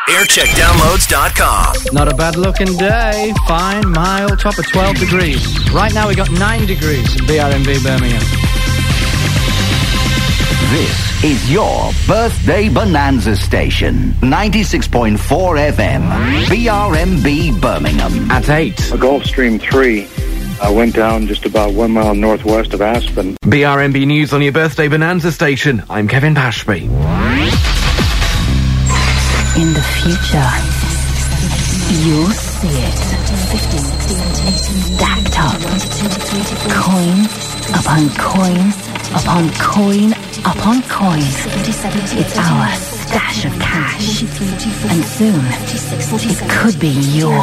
aircheckdownloads.com. Not a bad looking day. Fine, mild, top of 12 degrees. Right now we got 9 degrees in BRMB Birmingham. This is your birthday bonanza station. 96.4 FM. BRMB Birmingham. At 8. A Gulfstream 3 went down just about 1 mile northwest of Aspen. BRMB News on your birthday bonanza station. I'm Kevin Pashby. In the future, you'll see it. Stacked up. Coin upon coin upon coin upon coin. It's our stash of cash. And soon, it could be yours.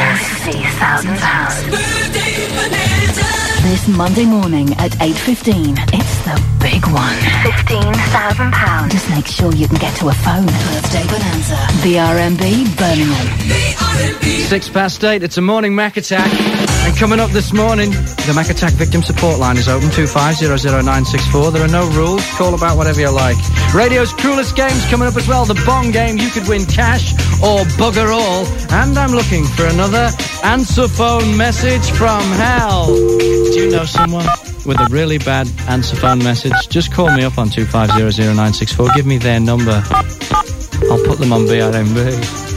£50,000. This Monday morning at 8:15, it's the big one. £15,000. Just make sure you can get to a phone. Birthday Bonanza. BRMB Birmingham. 8:06, it's a morning Mac attack. And coming up this morning, the Mac Attack Victim Support Line is open, 2500964. There are no rules. Call about whatever you like. Radio's coolest games coming up as well. The Bong game, you could win cash or bugger all. And I'm looking for another answer phone message from hell. Do you know someone with a really bad answer phone message? Just call me up on 2500964. Give me their number. I'll put them on BRMB.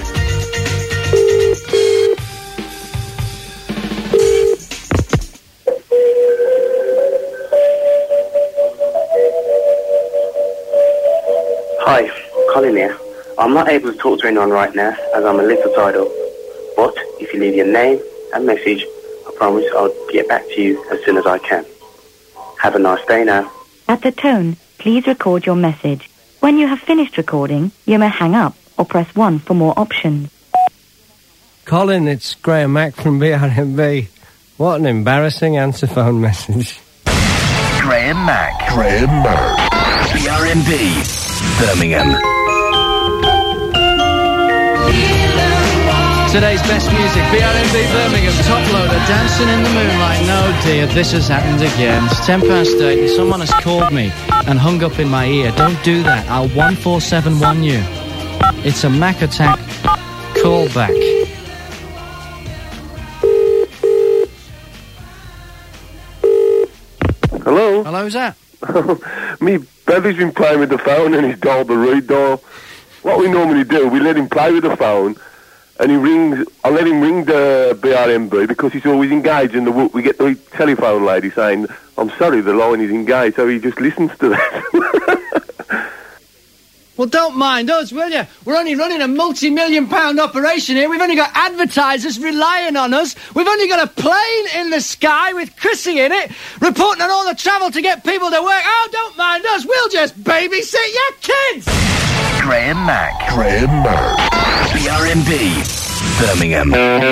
Hi, Colin here. I'm not able to talk to anyone right now as I'm a little tied up. But if you leave your name and message, I promise I'll get back to you as soon as I can. Have a nice day now. At the tone, please record your message. When you have finished recording, you may hang up or press 1 for more options. Colin, it's Graham Mack from BRMB. What an embarrassing answer phone message. Graham Mack. BRMB Birmingham. Today's best music, BRMB Birmingham, Top Loader, Dancing in the Moonlight. No dear, this has happened again. It's 8:10 and someone has called me and hung up in my ear. Don't do that, I'll 147-1 you. It's a Mac Attack callback. Hello? Hello, who's that? Me brother's been playing with the phone and he's dialed the read dial. What we normally do, we let him play with the phone and he rings. I let him ring the BRMB because he's always engaged, and we get the telephone lady saying, "I'm sorry, the line is engaged," so he just listens to that. Well, don't mind us, will you? We're only running a multi-million-pound operation here. We've only got advertisers relying on us. We've only got a plane in the sky with Chrissy in it, reporting on all the travel to get people to work. Oh, don't mind us. We'll just babysit your kids. Graham Mack. BRMB Birmingham.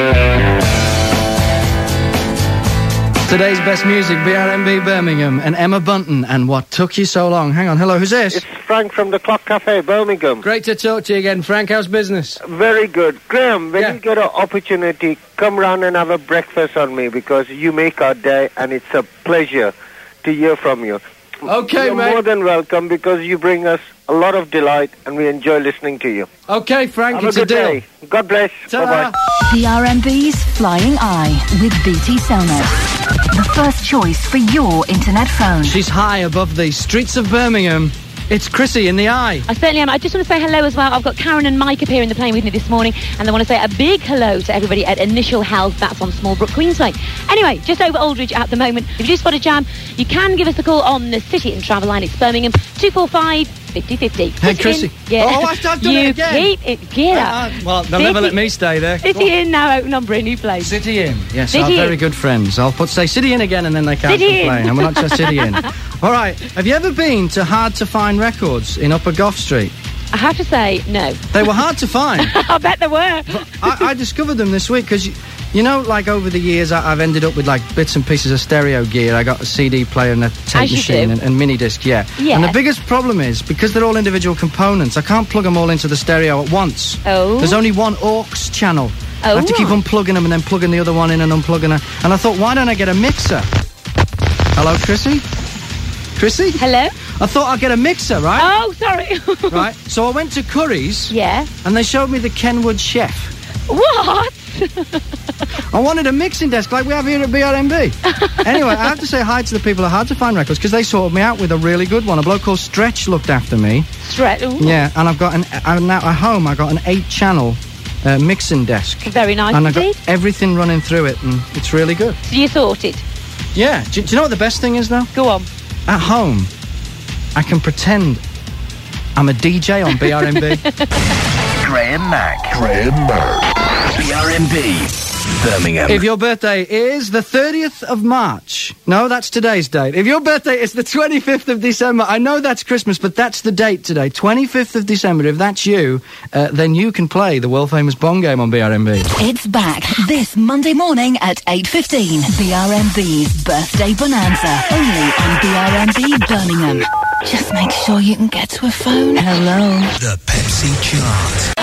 Today's best music, BRMB Birmingham, and Emma Bunton, and What Took You So Long. Hang on, hello, who's this? It's Frank from the Clock Cafe, Birmingham. Great to talk to you again, Frank. How's business? Very good. Graham, when you get an opportunity, come round and have a breakfast on me, because you make our day, and it's a pleasure to hear from you. Okay, You're mate. more than welcome, because you bring us a lot of delight, and we enjoy listening to you. Okay, Frank, have it's a good deal. day. God bless. Ta-da. Bye-bye. BRMB's Flying Eye with BT Cellnet. The first choice for your internet phone. She's high above the streets of Birmingham. It's Chrissy in the Eye. I certainly am. I just want to say hello as well. I've got Karen and Mike up here in the plane with me this morning, and I want to say a big hello to everybody at Initial Health. That's on Smallbrook, Queensway. Anyway, just over Aldridge at the moment. If you do spot a jam, you can give us a call on the City and Travel line. It's Birmingham, 245-5050. Hey, Chrissy. Yeah. Oh, I've done you it again. keep it. Get up. Well, they'll never let me stay there. City Inn now open on Brindley Place. City Inn. Yes, City our Inn. very good friends. I'll say City Inn again and then they can't City Inn. complain. And we're not just City Inn. All right. Have you ever been to Hard to Find Records in Upper Gough Street? I have to say, no. They were hard to find. I bet they were. I discovered them this week because, you know, like over the years I've ended up with like bits and pieces of stereo gear. I got a CD player and a tape machine and mini disc, yeah. And the biggest problem is, because they're all individual components, I can't plug them all into the stereo at once. Oh. There's only one aux channel. I have to keep unplugging them and then plugging the other one in and unplugging it. And I thought, why don't I get a mixer? Hello, Chrissy? Chrissy? Hello? I thought I'd get a mixer, right? Oh, sorry. Right. So I went to Curry's. Yeah. And they showed me the Kenwood Chef. What? I wanted a mixing desk like we have here at BRMB. Anyway, I have to say hi to the people at Hard to Find Records because they sorted me out with a really good one. A bloke called Stretch looked after me. Stretch? Ooh. Yeah, and I've got now at home I got an 8-channel mixing desk. Very nice and I've indeed. got everything running through it, and it's really good. So you sorted? Yeah. Do you know what the best thing is, though? Go on. At home, I can pretend I'm a DJ on BRMB. Graham Mack. BRMB, Birmingham. If your birthday is the 30th of March, no, that's today's date. If your birthday is the 25th of December, I know that's Christmas, but that's the date today, 25th of December. If that's you, then you can play the world-famous Bong game on BRMB. It's back this Monday morning at 8:15. BRMB's Birthday Bonanza, only on BRMB Birmingham. Just make sure you can get to a phone. Hello. The Pepsi Chart.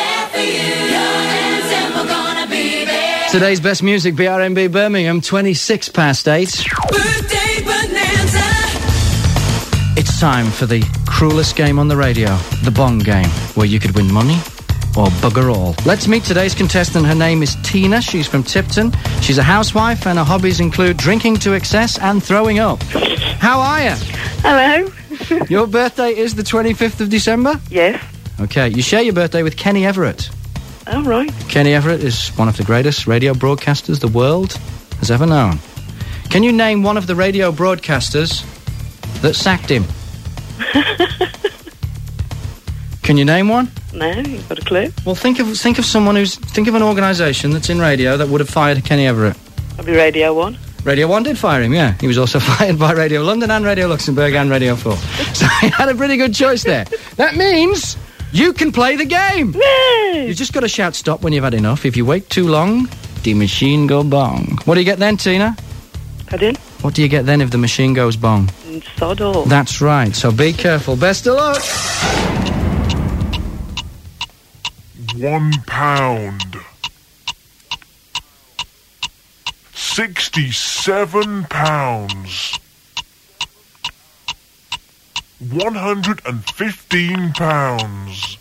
Today's best music, BRMB Birmingham, 26 past 8. Birthday Bonanza. It's time for the cruelest game on the radio, the Bong game, where you could win money or bugger all. Let's meet today's contestant. Her name is Tina. She's from Tipton. She's a housewife and her hobbies include drinking to excess and throwing up. How are you? Hello. Your birthday is the 25th of December? Yes. Okay, you share your birthday with Kenny Everett. All right. Kenny Everett is one of the greatest radio broadcasters the world has ever known. Can you name one of the radio broadcasters that sacked him? Can you name one? No, you've got a clue. Well, think of an organisation that's in radio that would have fired Kenny Everett. Probably Radio 1. Radio 1 did fire him, yeah. He was also fired by Radio London and Radio Luxembourg and Radio 4. So he had a pretty good choice there. That means you can play the game. Yay! You just got to shout stop when you've had enough. If you wait too long, the machine go bong. What do you get then, Tina? Pardon? What do you get then if the machine goes bong? Sod all. That's right, so be careful. Best of luck. £1. 67 pounds. 115 pounds.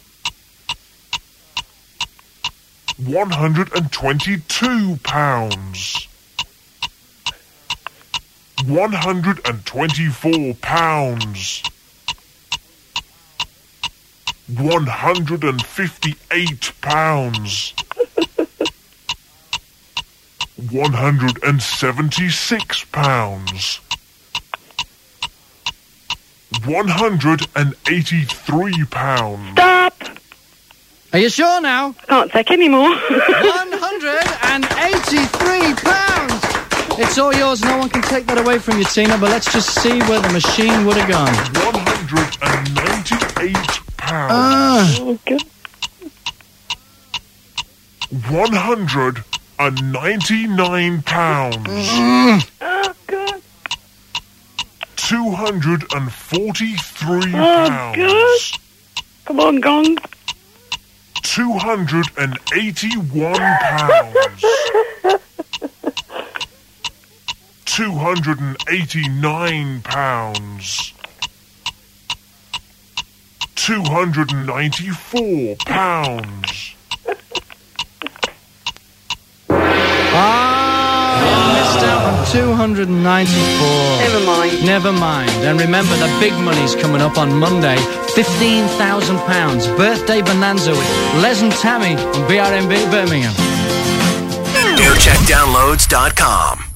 122 pounds. 124 pounds. 158 pounds. 176 pounds. 183 pounds. Stop! Are you sure now? Can't take any more. 183 pounds! It's all yours, no one can take that away from you, Tina, but let's just see where the machine would have gone. 198 pounds. Oh, good. 199 pounds. Oh, God. 243 Oh, pounds. God. Come on, Gong. 281 pounds. 289 pounds. 294 pounds. Missed out on 294. Never mind. Never mind. And remember, the big money's coming up on Monday. £15,000. Birthday Bonanza with Les and Tammy on BRMB Birmingham. AirCheckDownloads.com